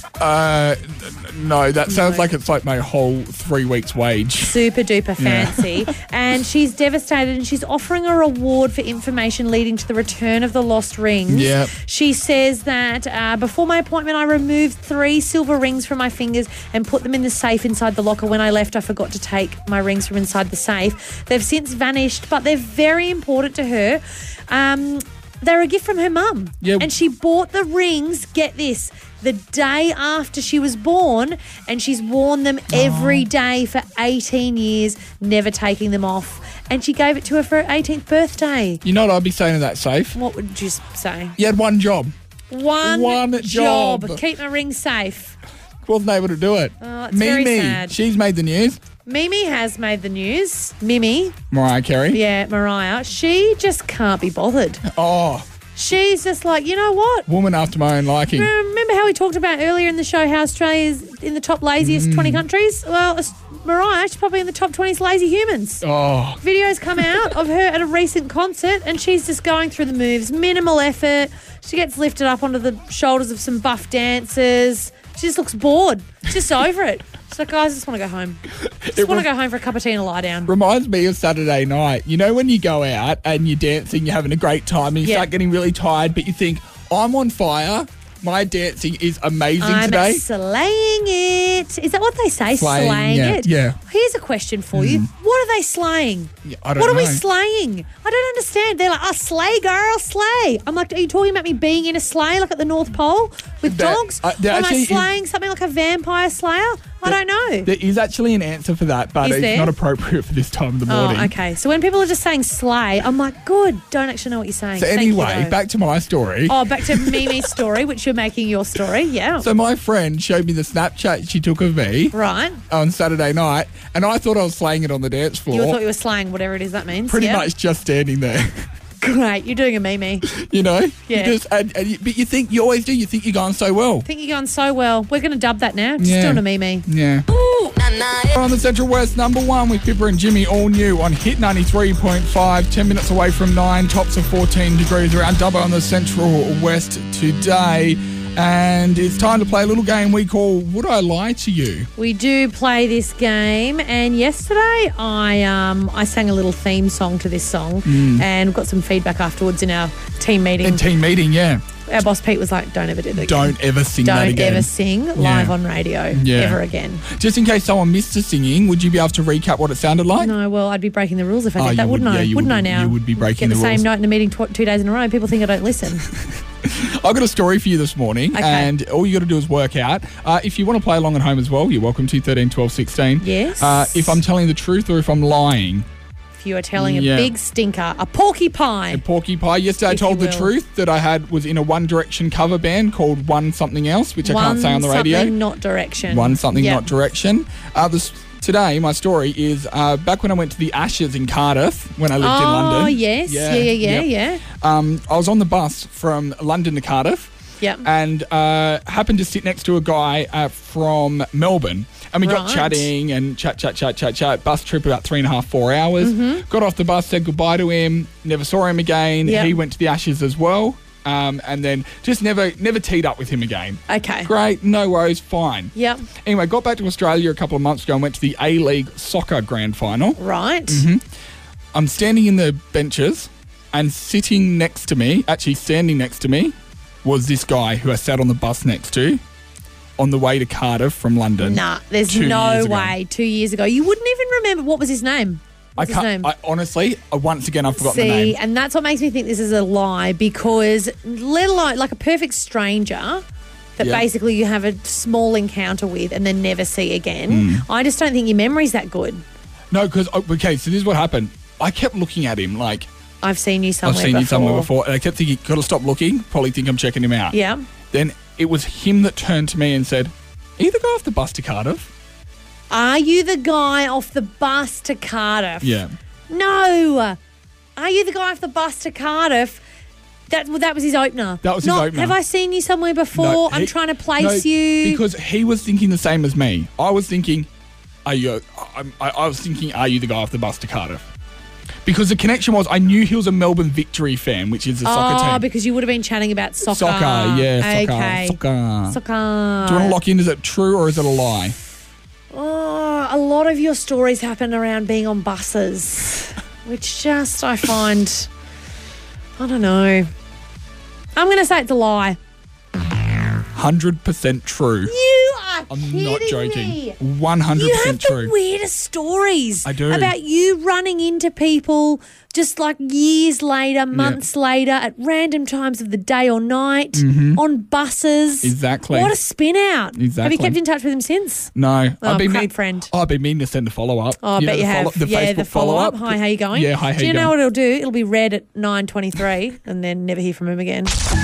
Uh, n- no, that sounds like it's like my whole three weeks' wage. Super duper Yeah. fancy. And she's devastated and she's offering a reward for information leading to the return of the lost rings. Yep. She says that uh, before my appointment, I removed three silver rings from my fingers and put them in the safe inside the locker. When I left, I forgot to take my rings from inside the safe. They've since vanished, but they're very important to her. Um, they're a gift from her mum. Yeah. And she bought the rings, get this, the day after she was born, and she's worn them every day for eighteen years, never taking them off. And she gave it to her for her eighteenth birthday. You know what I'd be saying to that safe? What would you say? You had one job. One, One job. job. Keep my rings safe. Wasn't able to do it. Oh, it's very Mimi, sad. she's made the news. Mimi has made the news. Mimi, Mariah Carey. yeah, Mariah, she just can't be bothered. Oh, She's just like, you know what? woman after my own liking. Remember how we talked about earlier in the show how Australia's in the top laziest Mm. twenty countries? Well, Aus- Mariah, she's probably in the top twenty lazy humans. Oh, Videos come out of her at a recent concert and she's just going through the moves, minimal effort. She gets lifted up onto the shoulders of some buff dancers. She just looks bored. She's just over it. She's like, guys, I just want to go home. Just It want to rem- go home for a cup of tea and a lie down. reminds me of Saturday night. You know when you go out and you're dancing, you're having a great time, and you Yeah. start getting really tired, but you think, I'm on fire. My dancing is amazing I'm today. slaying it. Is that what they say? Slaying, Slaying, yeah, it? yeah. Here's a question for you. What are they slaying? Yeah, I don't what are know. we slaying? I don't understand. They're like, oh, slay, girl, slay. I'm like, are you talking about me being in a sleigh like at the North Pole with That- dogs? uh, there or am I actually is- slaying something like a vampire slayer? I don't know. There is actually an answer for that, but Is it's there? not appropriate for this time of the morning. Oh, okay. So when people are just saying slay, I'm like, good. Don't actually know what you're saying. So Thank you, anyway, though. back to my story. Oh, back to Mimi's story, which you're making your story. Yeah. So my friend showed me the Snapchat she took of me right. on Saturday night, and I thought I was slaying it on the dance floor. You thought you were slaying whatever it is that means. pretty yeah. much just standing there. Great. You're doing a Mimi. You know? Yeah. You just, and, and you, but you think, you always do, you think you're going so well. I think you're going so well. We're going to dub that now. Just Yeah. doing a Mimi. Yeah. On the Central West, number one with Pippa and Jimmy, all new on Hit ninety-three point five. ten minutes away from nine, tops of fourteen degrees around Dubbo on the Central West today. And it's time to play a little game we call Would I Lie to You? We do play this game, and yesterday I um I sang a little theme song to this song, Mm. and got some feedback afterwards in our team meeting. In team meeting, yeah. Our boss Pete was like, "Don't ever do that. again. Don't ever sing that Don't again. ever sing live on radio Yeah. ever again." Just in case someone missed the singing, would you be able to recap what it sounded like? No, well, I'd be breaking the rules if I Oh, did you that, would- wouldn't I? yeah, you wouldn't would- I now? you would be breaking Get the, the same rules. note in the meeting tw- two days in a row. People think I don't listen. I've got a story for you this morning, Okay. and all you got to do is work out. Uh, if you want to play along at home as well, you're welcome to thirteen, twelve, sixteen. Yes. Uh, if I'm telling the truth or if I'm lying. If you are telling a Yeah. big stinker, a porcupine. Porky Pie. Yesterday I If told you the will. truth that I had was in a One Direction cover band called One Something Else, which I can't One say on the radio. something, not direction. One Something Yep. Not Direction. Uh, this, today, my story is uh, back when I went to the Ashes in Cardiff when I lived in Oh, London. yes. Yeah, yeah, yeah, yep. Um, I was on the bus from London to Cardiff. Yep. And uh, happened to sit next to a guy uh, from Melbourne. And we got Right. chatting and chat, chat, chat, chat, chat. Bus trip about three and a half, four hours. Mhm. Got off the bus, said goodbye to him. Never saw him again. Yep. He went to the Ashes as well. Um, and then just never never teed up with him again. Okay. Great, no worries, fine. Yep. Anyway, got back to Australia a couple of months ago and went to the A-League Soccer Grand Final. Right. hmm I'm standing in the benches, and sitting next to me, actually standing next to me, was this guy who I sat on the bus next to on the way to Cardiff from London. Nah, there's two no years ago. way. Two years ago. You wouldn't even remember. What was his name? I What's his can't. name? I, honestly, uh, once again, I've forgotten See, the name. and that's what makes me think this is a lie, because let alone like a perfect stranger that Yeah. basically you have a small encounter with and then never see again. Mm. I just don't think your memory's that good. No, because okay, so this is what happened. I kept looking at him like I've seen you somewhere I've seen before. you somewhere before, and I kept thinking, got to stop looking. Probably think I'm checking him out. Yeah. Then it was him that turned to me and said, "Are you the guy off the bus to Cardiff?" Are you the guy off the bus to Cardiff? Yeah. No. Are you the guy off the bus to Cardiff? That well, that was his opener. That was his Not, opener. Have I seen you somewhere before? No, I'm he- trying to place no, you. because he was thinking the same as me. I was thinking, "Are you?" I, I, I was thinking, "Are you the guy off the bus to Cardiff?" Because the connection was, I knew he was a Melbourne Victory fan, which is a soccer Oh, team. because you would have been chatting about soccer. Soccer, yeah, soccer, Okay. soccer. Soccer. Do you want to lock in? Is it true or is it a lie? Oh, a lot of your stories happen around being on buses, which just I find, I don't know. I'm going to say it's a lie. one hundred percent true. You are I'm kidding not joking. me. one hundred You have percent the true. weirdest stories. I do. About you running into people just like years later, months later, at random times of the day or night, Mhm. on buses. Exactly. What a spin out. Have Exactly. you kept in touch with him since? No. Oh, I've been crap mean, friend. Oh, I've been meaning to send a follow-up. Oh, I You bet know, you the have. follow- the yeah, Facebook the follow-up. Hi, how you going? Yeah, hi, how Do you you know going? what it'll do? It'll be read at nine twenty-three and then never hear from him again.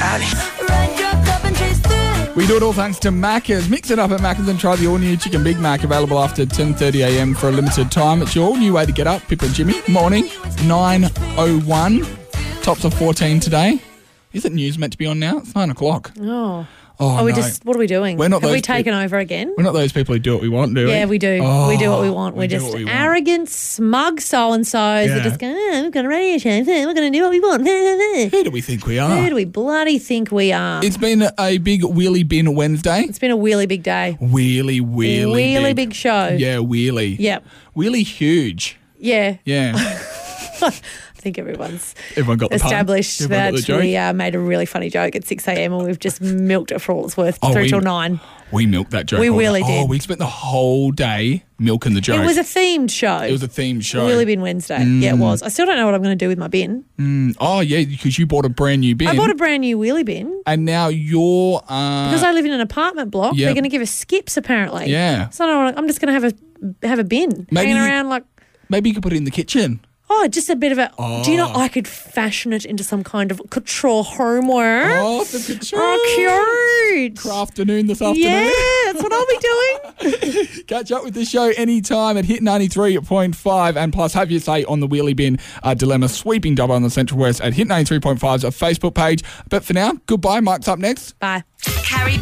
We do it all thanks to Macca's. Mix it up at Macca's and try the all-new Chicken Big Mac, available after ten thirty a m for a limited time. It's your all-new way to get up. Pip and Jimmy, morning, nine oh one. Tops of fourteen today. Isn't news meant to be on now? It's nine o'clock. Oh. Oh, Are we no. just, what are we doing? We're not Have we those taken over again? We're not those people who do what we want, do we? Yeah, we do. Oh, we do what we want. we We're do just what we want. arrogant, smug so-and-sos Yeah. that just go, oh, we've got a radio show. We're going to do what we want. Who do we think we are? Who do we bloody think we are? It's been a big wheelie bin Wednesday. It's been a wheelie big day. Wheelie, wheelie, Wheelie big show. Yeah, wheelie. Yep. Wheelie huge. Yeah. Yeah. I think everyone's Everyone got the pun. established Everyone got that the joke. we uh, made a really funny joke at six a m and we've just milked it for all it's worth Oh, through we- till nine. We milked that joke. We all really day. did. Oh, we spent the whole day milking the joke. It was a themed show. It was a themed show. Wheelie Bin Wednesday. Yeah, it was. I still don't know what I'm going to do with my bin. Mm, oh, yeah, because you bought a brand new bin. I bought a brand new wheelie bin. And now you're... Uh, Because I live in an apartment block, Yep. they're going to give us skips apparently. Yeah. So I don't wanna, I'm just going to have a have a bin Maybe hanging you- around like, Maybe you could put it in the kitchen. oh, just a bit of a. Do you know Oh. I could fashion it into some kind of couture homeware? Oh, the couture. Oh, cute. Crafternoon this afternoon. Yeah, that's what I'll be doing. Catch up with the show anytime at Hit ninety-three point five, and plus have your say on the wheelie bin uh, dilemma sweeping double on the Central West at Hit ninety-three point five's Facebook page. But for now, goodbye. Mike's up next. Bye. Carrie